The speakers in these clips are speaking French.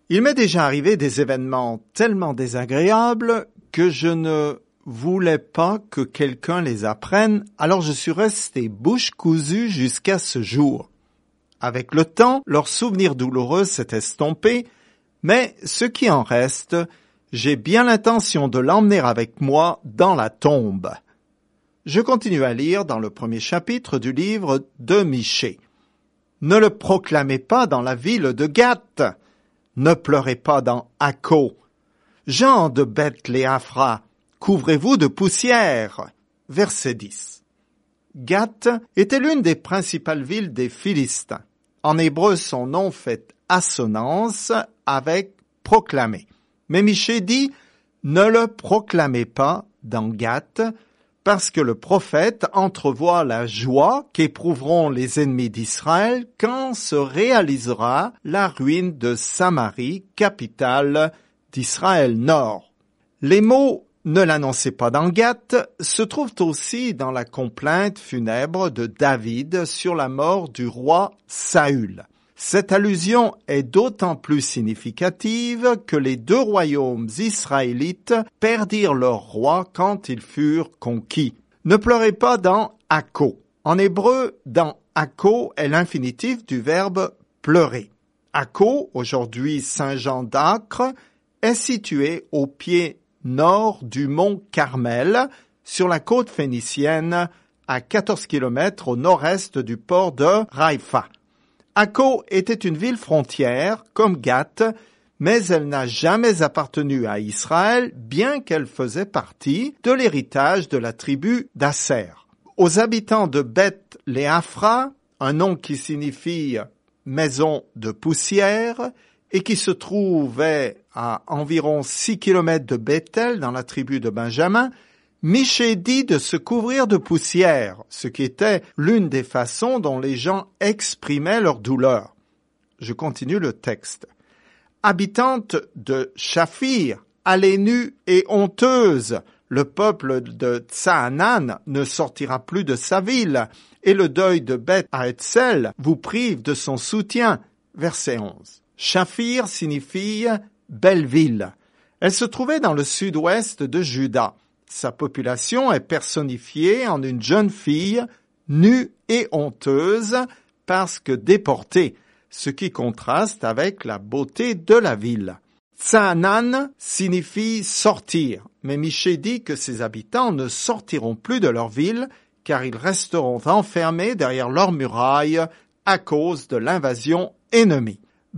Il m'est déjà arrivé des événements tellement désagréables que je ne voulais pas que quelqu'un les apprenne, alors je suis resté bouche cousue jusqu'à ce jour. Avec le temps, leurs souvenirs douloureux s'est estompé, mais ce qui en reste, j'ai bien l'intention de l'emmener avec moi dans la tombe. Je continue à lire dans le premier chapitre du livre de Michée. Ne le proclamez pas dans la ville de Gath. Ne pleurez pas dans Akko. Gens de Beth-Léaphra, couvrez-vous de poussière. Verset 10. Gath était l'une des principales villes des Philistins. En hébreu, son nom fait assonance avec proclamer. Mais Michée dit, ne le proclamez pas dans Gath, parce que le prophète entrevoit la joie qu'éprouveront les ennemis d'Israël quand se réalisera la ruine de Samarie, capitale d'Israël Nord. Les mots « ne l'annoncez pas dans Gath » se trouvent aussi dans la complainte funèbre de David sur la mort du roi Saül. Cette allusion est d'autant plus significative que les deux royaumes israélites perdirent leur roi quand ils furent conquis. Ne pleurez pas dans Akko. En hébreu, dans Akko est l'infinitif du verbe pleurer. Akko, aujourd'hui Saint-Jean d'Acre, est situé au pied nord du mont Carmel, sur la côte phénicienne, à 14 km au nord-est du port de Haïfa. Akko était une ville frontière, comme Gath, mais elle n'a jamais appartenu à Israël, bien qu'elle faisait partie de l'héritage de la tribu d'Asser. Aux habitants de Beth-Léaphra, un nom qui signifie maison de poussière, et qui se trouvait à environ 6 km de Bethel, dans la tribu de Benjamin, Michée dit de se couvrir de poussière, ce qui était l'une des façons dont les gens exprimaient leur douleur. Je continue le texte. Habitante de Shaphir, allez nues et honteuses, le peuple de Tsaanan ne sortira plus de sa ville, et le deuil de Beth-Haetzel vous prive de son soutien. Verset 11. Shaphir signifie belle ville. Elle se trouvait dans le sud-ouest de Juda. Sa population est personnifiée en une jeune fille nue et honteuse parce que déportée, ce qui contraste avec la beauté de la ville. Tsaanan signifie sortir, mais Michée dit que ses habitants ne sortiront plus de leur ville car ils resteront enfermés derrière leurs murailles à cause de l'invasion ennemie.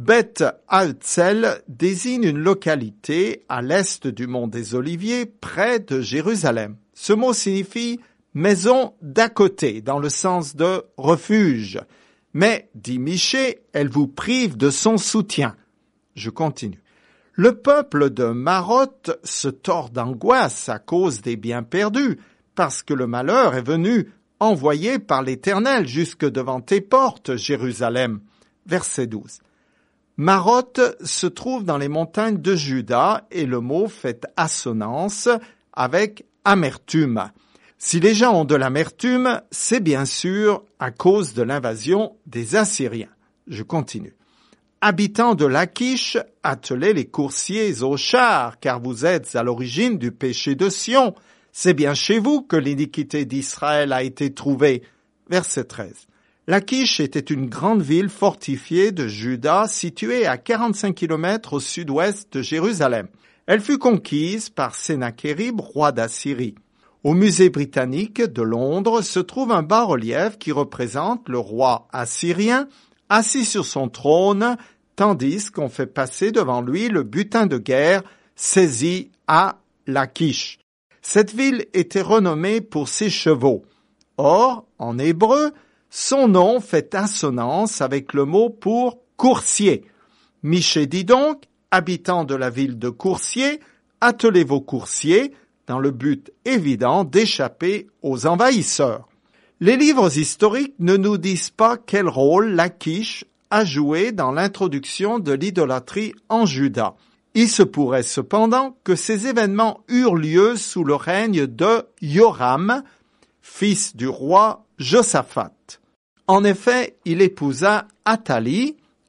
Beth-Haetzel désigne une localité à l'est du mont des Oliviers, près de Jérusalem. Ce mot signifie maison d'à côté, dans le sens de refuge. Mais, dit Michée, elle vous prive de son soutien. Je continue. Le peuple de Maroth se tord d'angoisse à cause des biens perdus, parce que le malheur est venu envoyé par l'Éternel jusque devant tes portes, Jérusalem. Verset 12. Maroth se trouve dans les montagnes de Juda et le mot fait assonance avec amertume. Si les gens ont de l'amertume, c'est bien sûr à cause de l'invasion des Assyriens. Je continue. Habitants de Lachish, attelez les coursiers aux chars, car vous êtes à l'origine du péché de Sion. C'est bien chez vous que l'iniquité d'Israël a été trouvée. Verset 13. Lachish était une grande ville fortifiée de Juda située à 45 km au sud-ouest de Jérusalem. Elle fut conquise par Sennachérib, roi d'Assyrie. Au musée britannique de Londres se trouve un bas-relief qui représente le roi assyrien assis sur son trône, tandis qu'on fait passer devant lui le butin de guerre saisi à Lachish. Cette ville était renommée pour ses chevaux. Or, en hébreu, son nom fait assonance avec le mot pour coursier. Michée dit donc, habitants de la ville de Coursier, attelez vos coursiers dans le but évident d'échapper aux envahisseurs. Les livres historiques ne nous disent pas quel rôle Lachish a joué dans l'introduction de l'idolâtrie en Juda. Il se pourrait cependant que ces événements eurent lieu sous le règne de Yoram, fils du roi Josaphat. En effet, il épousa Athalie,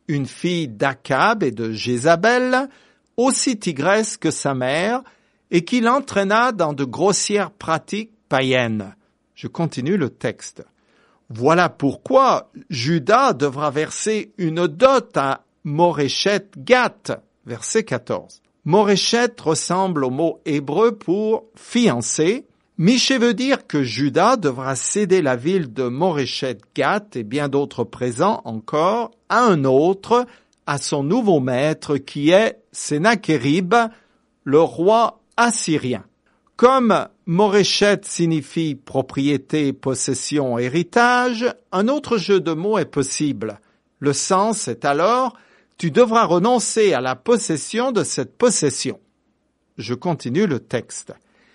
une fille d'Akab et de Jézabel, aussi tigresse que sa mère, et qui l'entraîna dans de grossières pratiques païennes. Je continue le texte. Voilà pourquoi Juda devra verser une dot à Moreshet Gath, verset 14. Moreshet ressemble au mot hébreu pour fiancé. Michée veut dire que Juda devra céder la ville de Moreshet Gath et bien d'autres présents encore à un autre, à son nouveau maître qui est Sennachérib, le roi assyrien. Comme Moreshet signifie propriété, possession, héritage, un autre jeu de mots est possible. Le sens est alors « tu devras renoncer à la possession de cette possession ». Je continue le texte.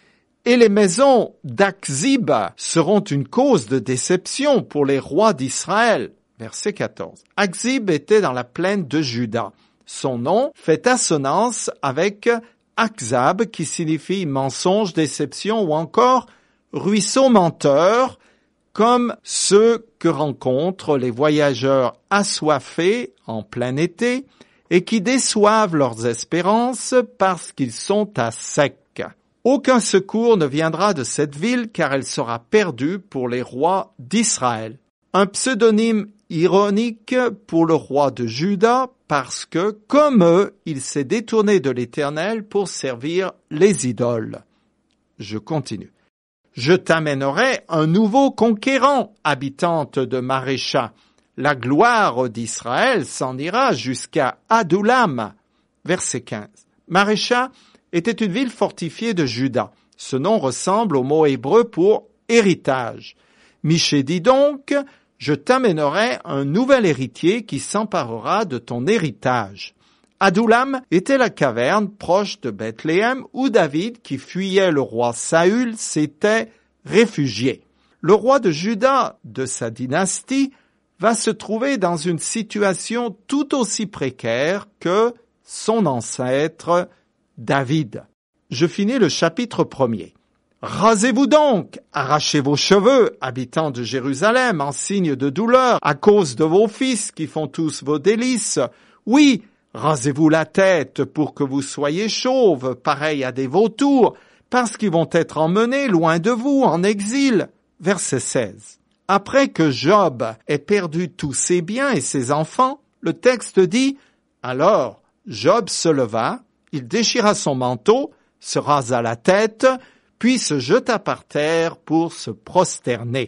Et les maisons d'Akzib seront une cause de déception pour les rois d'Israël. Verset 14. Akzib était dans la plaine de Juda. Son nom fait assonance avec Akzab, qui signifie mensonge, déception ou encore ruisseau menteur, comme ceux que rencontrent les voyageurs assoiffés en plein été et qui déçoivent leurs espérances parce qu'ils sont à sec. Aucun secours ne viendra de cette ville car elle sera perdue pour les rois d'Israël. Un pseudonyme ironique pour le roi de Juda parce que, comme eux, il s'est détourné de l'Éternel pour servir les idoles. Je continue. Je t'amènerai un nouveau conquérant, habitante de Marécha. La gloire d'Israël s'en ira jusqu'à Adullam. Verset 15. Marécha était une ville fortifiée de Juda. Ce nom ressemble au mot hébreu pour héritage. Michée dit donc, je t'amènerai un nouvel héritier qui s'emparera de ton héritage. Adullam était la caverne proche de Bethléem où David, qui fuyait le roi Saül, s'était réfugié. Le roi de Juda, de sa dynastie, va se trouver dans une situation tout aussi précaire que son ancêtre David. Je finis le chapitre 1er. Rasez-vous donc, arrachez vos cheveux, habitants de Jérusalem, en signe de douleur, à cause de vos fils qui font tous vos délices. Oui, rasez-vous la tête pour que vous soyez chauves, pareils à des vautours, parce qu'ils vont être emmenés loin de vous, en exil. Verset 16. Après que Job ait perdu tous ses biens et ses enfants, le texte dit « Alors Job se leva, il déchira son manteau, se rasa la tête, puis se jeta par terre pour se prosterner. »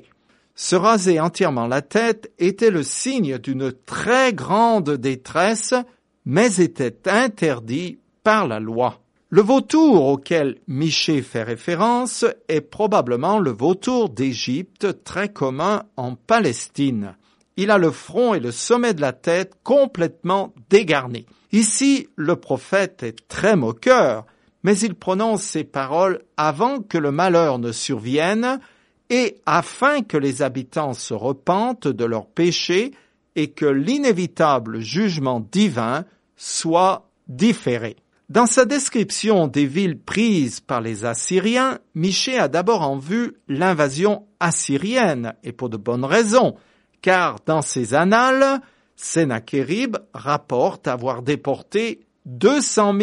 Se raser entièrement la tête était le signe d'une très grande détresse, mais était interdit par la loi. Le vautour auquel Michée fait référence est probablement le vautour d'Égypte, très commun en Palestine. Il a le front et le sommet de la tête complètement dégarnis. Ici, le prophète est très moqueur, mais il prononce ces paroles avant que le malheur ne survienne et afin que les habitants se repentent de leurs péchés et que l'inévitable jugement divin soit différé. Dans sa description des villes prises par les Assyriens, Michée a d'abord en vue l'invasion assyrienne, et pour de bonnes raisons, car dans ses annales, Sennachérib rapporte avoir déporté 200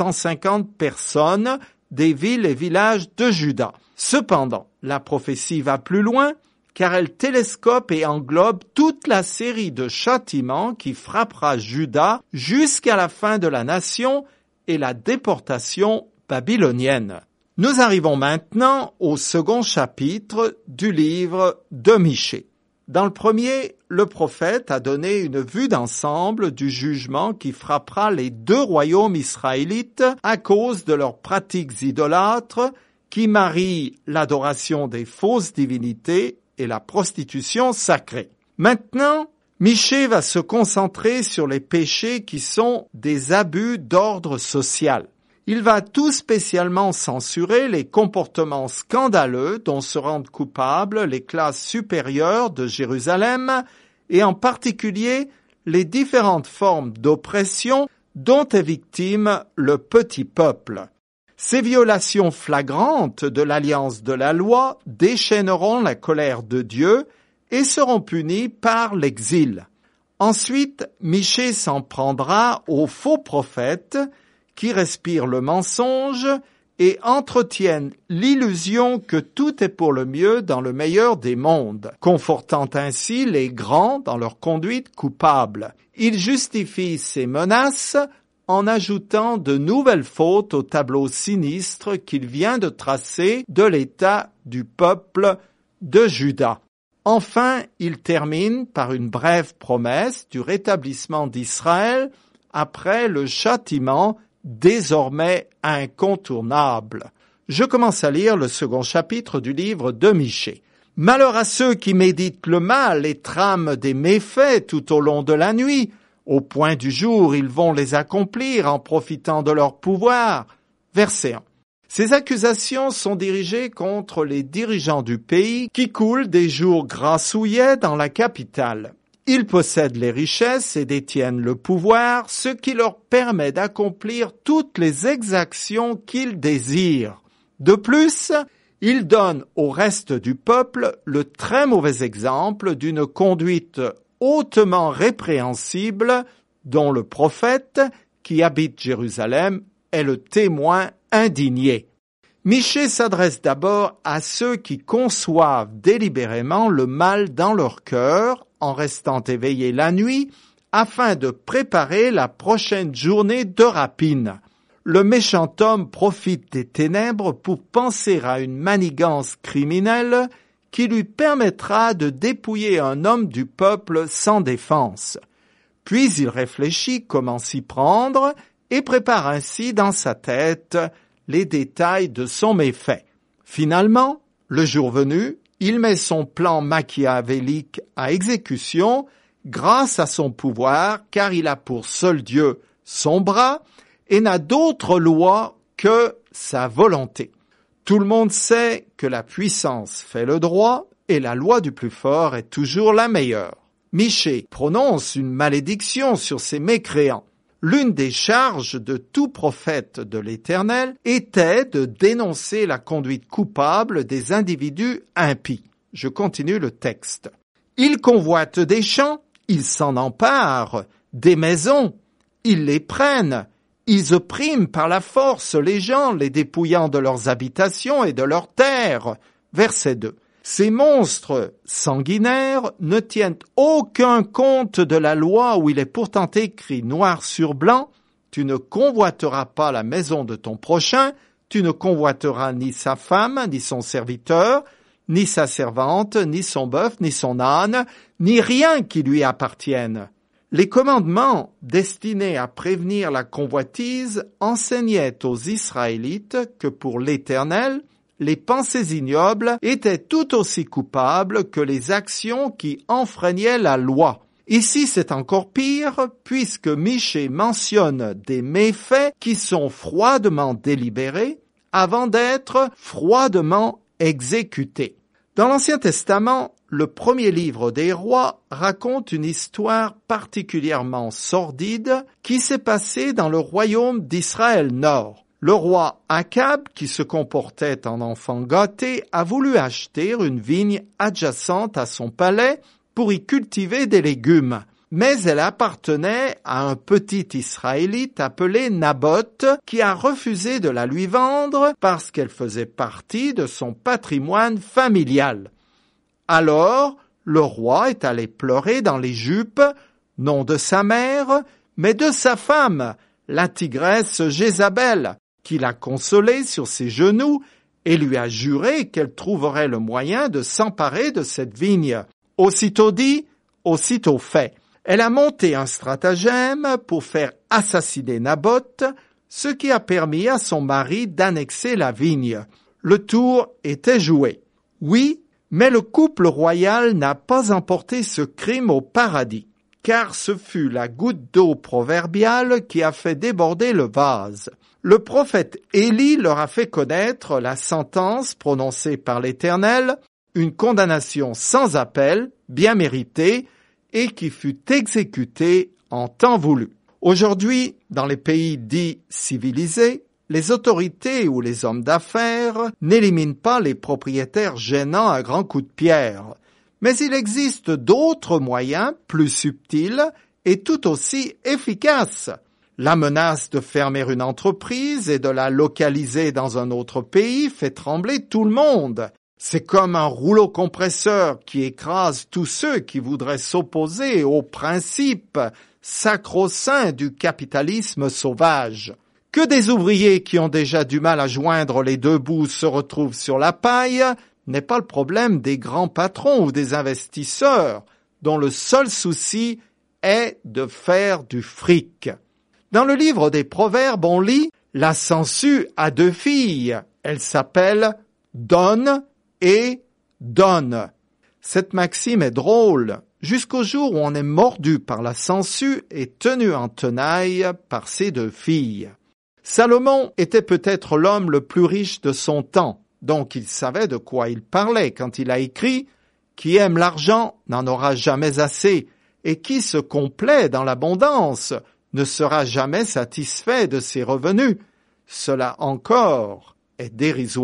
150 personnes des villes et villages de Juda. Cependant, la prophétie va plus loin, car elle télescope et englobe toute la série de châtiments qui frappera Juda jusqu'à la fin de la nation et la déportation babylonienne. Nous arrivons maintenant au second chapitre du livre de Michée. Dans le premier, le prophète a donné une vue d'ensemble du jugement qui frappera les deux royaumes israélites à cause de leurs pratiques idolâtres qui marient l'adoration des fausses divinités et la prostitution sacrée. Maintenant, Michée va se concentrer sur les péchés qui sont des abus d'ordre social. Il va tout spécialement censurer les comportements scandaleux dont se rendent coupables les classes supérieures de Jérusalem et en particulier les différentes formes d'oppression dont est victime le petit peuple. Ces violations flagrantes de l'alliance de la loi déchaîneront la colère de Dieu et seront punies par l'exil. Ensuite, Michée s'en prendra aux faux prophètes qui respirent le mensonge et entretiennent l'illusion que tout est pour le mieux dans le meilleur des mondes, confortant ainsi les grands dans leur conduite coupable. Il justifie ces menaces en ajoutant de nouvelles fautes au tableau sinistre qu'il vient de tracer de l'état du peuple de Juda. Enfin, il termine par une brève promesse du rétablissement d'Israël après le châtiment désormais incontournable. Je commence à lire le second chapitre du livre de Michée. Malheur à ceux qui méditent le mal et trament des méfaits tout au long de la nuit. Au point du jour, ils vont les accomplir en profitant de leur pouvoir. Verset 1. Ces accusations sont dirigées contre les dirigeants du pays qui coulent des jours grassouillets dans la capitale. Ils possèdent les richesses et détiennent le pouvoir, ce qui leur permet d'accomplir toutes les exactions qu'ils désirent. De plus, ils donnent au reste du peuple le très mauvais exemple d'une conduite hautement répréhensible dont le prophète qui habite Jérusalem est le témoin indigné. Michée s'adresse d'abord à ceux qui conçoivent délibérément le mal dans leur cœur en restant éveillés la nuit afin de préparer la prochaine journée de rapine. Le méchant homme profite des ténèbres pour penser à une manigance criminelle qui lui permettra de dépouiller un homme du peuple sans défense. Puis il réfléchit comment s'y prendre et prépare ainsi dans sa tête les détails de son méfait. Finalement, le jour venu, il met son plan machiavélique à exécution grâce à son pouvoir, car il a pour seul Dieu son bras et n'a d'autre loi que sa volonté. Tout le monde sait que la puissance fait le droit et la loi du plus fort est toujours la meilleure. Michée prononce une malédiction sur ces mécréants. L'une des charges de tout prophète de l'Éternel était de dénoncer la conduite coupable des individus impies. Je continue le texte. Ils convoitent des champs, ils s'en emparent, des maisons, ils les prennent, ils oppriment par la force les gens, les dépouillant de leurs habitations et de leurs terres. Verset 2. Ces monstres sanguinaires ne tiennent aucun compte de la loi où il est pourtant écrit noir sur blanc, tu ne convoiteras pas la maison de ton prochain, tu ne convoiteras ni sa femme, ni son serviteur, ni sa servante, ni son bœuf, ni son âne, ni rien qui lui appartienne. Les commandements destinés à prévenir la convoitise enseignaient aux Israélites que pour l'Éternel, les pensées ignobles étaient tout aussi coupables que les actions qui enfreignaient la loi. Ici, c'est encore pire, puisque Michée mentionne des méfaits qui sont froidement délibérés avant d'être froidement exécutés. Dans l'Ancien Testament, le premier livre des rois raconte une histoire particulièrement sordide qui s'est passée dans le royaume d'Israël Nord. Le roi Akab, qui se comportait en enfant gâté, a voulu acheter une vigne adjacente à son palais pour y cultiver des légumes. Mais elle appartenait à un petit Israélite appelé Naboth, qui a refusé de la lui vendre parce qu'elle faisait partie de son patrimoine familial. Alors, le roi est allé pleurer dans les jupes, non de sa mère, mais de sa femme, la tigresse Jézabel, qui l'a consolée sur ses genoux et lui a juré qu'elle trouverait le moyen de s'emparer de cette vigne. Aussitôt dit, aussitôt fait. Elle a monté un stratagème pour faire assassiner Naboth, ce qui a permis à son mari d'annexer la vigne. Le tour était joué. Oui, mais le couple royal n'a pas emporté ce crime au paradis, car ce fut la goutte d'eau proverbiale qui a fait déborder le vase. Le prophète Élie leur a fait connaître la sentence prononcée par l'Éternel, une condamnation sans appel, bien méritée, et qui fut exécutée en temps voulu. Aujourd'hui, dans les pays dits civilisés, les autorités ou les hommes d'affaires n'éliminent pas les propriétaires gênants à grands coups de pierre, Mais il existe d'autres moyens plus subtils et tout aussi efficaces. La menace de fermer une entreprise et de la localiser dans un autre pays fait trembler tout le monde. C'est comme un rouleau compresseur qui écrase tous ceux qui voudraient s'opposer aux principes sacro-saints du capitalisme sauvage. Que des ouvriers qui ont déjà du mal à joindre les deux bouts se retrouvent sur la paille n'est pas le problème des grands patrons ou des investisseurs, dont le seul souci est de faire du fric. Dans le livre des Proverbes, on lit « La sangsue a 2 filles. Elles s'appellent Donne et Donne ». Cette maxime est drôle, jusqu'au jour où on est mordu par la sangsue et tenu en tenaille par ses 2 filles. Salomon était peut-être l'homme le plus riche de son temps, donc il savait de quoi il parlait quand il a écrit « Qui aime l'argent n'en aura jamais assez, et qui se complaît dans l'abondance ne sera jamais satisfait de ses revenus. Cela encore est dérisoire. »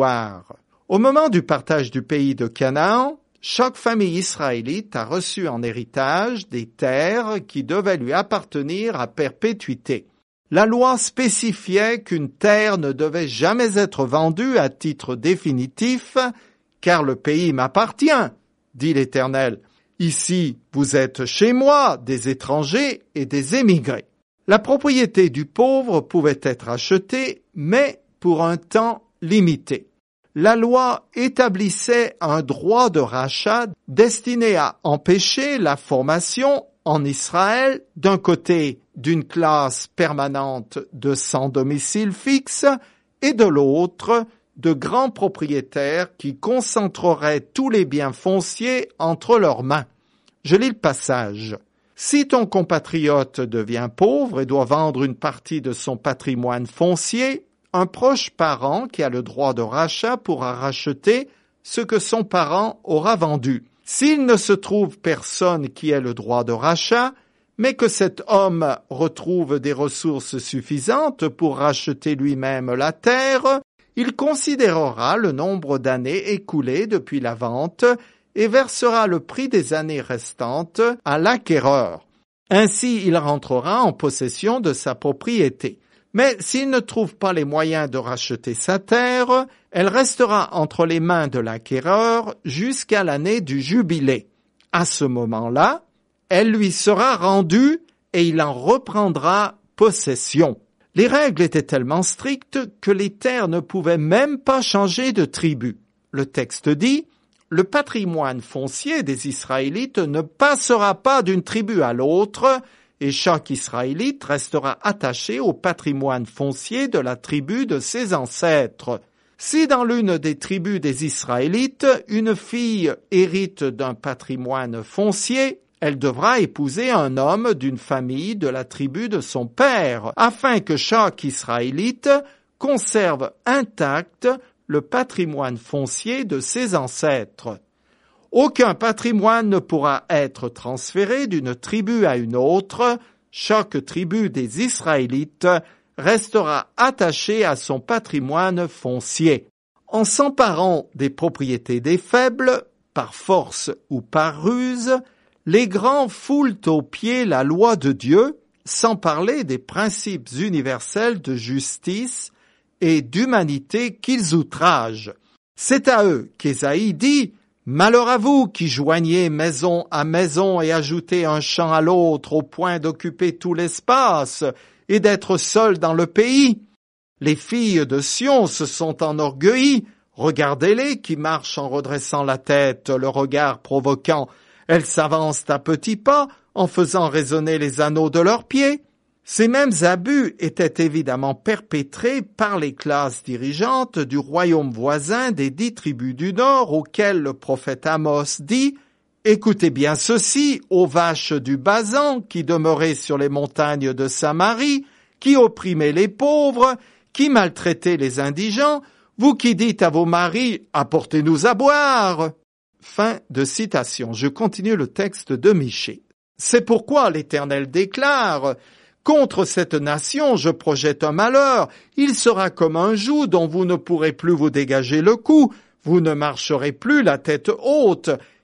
Au moment du partage du pays de Canaan, chaque famille israélite a reçu en héritage des terres qui devaient lui appartenir à perpétuité. La loi spécifiait qu'une terre ne devait jamais être vendue à titre définitif, car le pays m'appartient, dit l'Éternel. Ici, vous êtes chez moi, des étrangers et des émigrés. La propriété du pauvre pouvait être achetée, mais pour un temps limité. La loi établissait un droit de rachat destiné à empêcher la formation en Israël, d'un côté, d'une classe permanente de sans domicile fixe et de l'autre, de grands propriétaires qui concentreraient tous les biens fonciers entre leurs mains. Je lis le passage. Si ton compatriote devient pauvre et doit vendre une partie de son patrimoine foncier, un proche parent qui a le droit de rachat pourra racheter ce que son parent aura vendu. S'il ne se trouve personne qui ait le droit de rachat, mais que cet homme retrouve des ressources suffisantes pour racheter lui-même la terre, il considérera le nombre d'années écoulées depuis la vente et versera le prix des années restantes à l'acquéreur. Ainsi, il rentrera en possession de sa propriété. Mais s'il ne trouve pas les moyens de racheter sa terre, elle restera entre les mains de l'acquéreur jusqu'à l'année du jubilé. À ce moment-là, elle lui sera rendue et il en reprendra possession. Les règles étaient tellement strictes que les terres ne pouvaient même pas changer de tribu. Le texte dit « Le patrimoine foncier des Israélites ne passera pas d'une tribu à l'autre » et chaque Israélite restera attaché au patrimoine foncier de la tribu de ses ancêtres. Si dans l'une des tribus des Israélites, une fille hérite d'un patrimoine foncier, elle devra épouser un homme d'une famille de la tribu de son père, afin que chaque Israélite conserve intact le patrimoine foncier de ses ancêtres. Aucun patrimoine ne pourra être transféré d'une tribu à une autre. Chaque tribu des Israélites restera attachée à son patrimoine foncier. En s'emparant des propriétés des faibles, par force ou par ruse, les grands foulent aux pieds la loi de Dieu, sans parler des principes universels de justice et d'humanité qu'ils outragent. C'est à eux qu'Ésaïe dit « Malheur à vous qui joignez maison à maison et ajoutez un champ à l'autre au point d'occuper tout l'espace et d'être seuls dans le pays. Les filles de Sion se sont enorgueillies. Regardez-les qui marchent en redressant la tête, le regard provoquant. Elles s'avancent à petits pas en faisant résonner les anneaux de leurs pieds. » Ces mêmes abus étaient évidemment perpétrés par les classes dirigeantes du royaume voisin des 10 tribus du Nord auxquelles le prophète Amos dit « Écoutez bien ceci, ô vaches du Basan qui demeurez sur les montagnes de Samarie, qui opprimez les pauvres, qui maltraitez les indigents, vous qui dites à vos maris « Apportez-nous à boire !» Fin de citation. Je continue le texte de Michée. C'est pourquoi l'Éternel déclare « Contre cette nation, je projette un malheur. Il sera comme un joug dont vous ne pourrez plus vous dégager le cou. Vous ne marcherez plus la tête haute.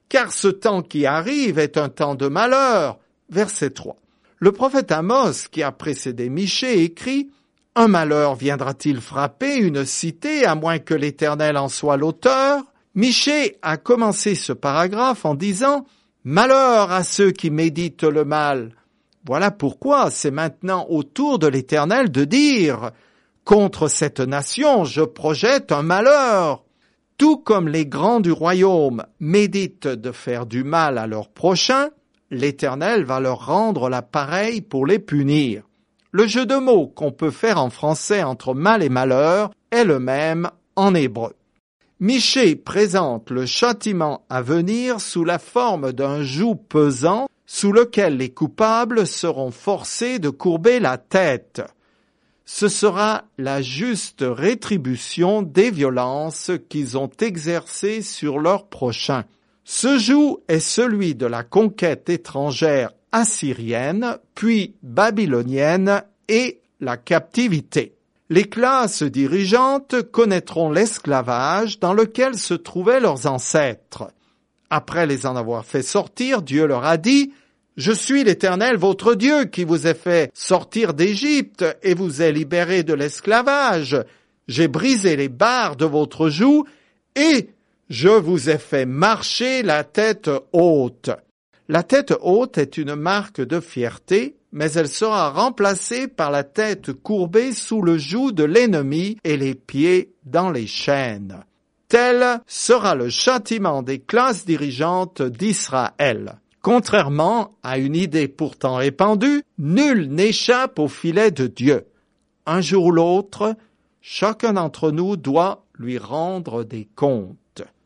car ce temps qui arrive est un temps de malheur. Verset 3. Le prophète Amos, qui a précédé Michée, écrit « Un malheur viendra-t-il frapper une cité à moins que l'Éternel en soit l'auteur ?» Michée a commencé ce paragraphe en disant « Malheur à ceux qui méditent le mal ». Voilà pourquoi c'est maintenant au tour de l'Éternel de dire « Contre cette nation, je projette un malheur ». Tout comme les grands du royaume méditent de faire du mal à leurs prochains, l'Éternel va leur rendre la pareille pour les punir. Le jeu de mots qu'on peut faire en français entre mal et malheur est le même en hébreu. Michée présente le châtiment à venir sous la forme d'un joug pesant sous lequel les coupables seront forcés de courber la tête. Ce sera la juste rétribution des violences qu'ils ont exercées sur leurs prochains. Ce joug est celui de la conquête étrangère assyrienne, puis babylonienne et la captivité. Les classes dirigeantes connaîtront l'esclavage dans lequel se trouvaient leurs ancêtres. Après les en avoir fait sortir, Dieu leur a dit « Je suis l'Éternel votre Dieu qui vous ai fait sortir d'Égypte et vous ai libéré de l'esclavage. J'ai brisé les barres de votre joug et je vous ai fait marcher la tête haute. » La tête haute est une marque de fierté, mais elle sera remplacée par la tête courbée sous le joug de l'ennemi et les pieds dans les chaînes. Tel sera le châtiment des classes dirigeantes d'Israël. Contrairement à une idée pourtant répandue, nul n'échappe au filet de Dieu. Un jour ou l'autre, chacun d'entre nous doit lui rendre des comptes.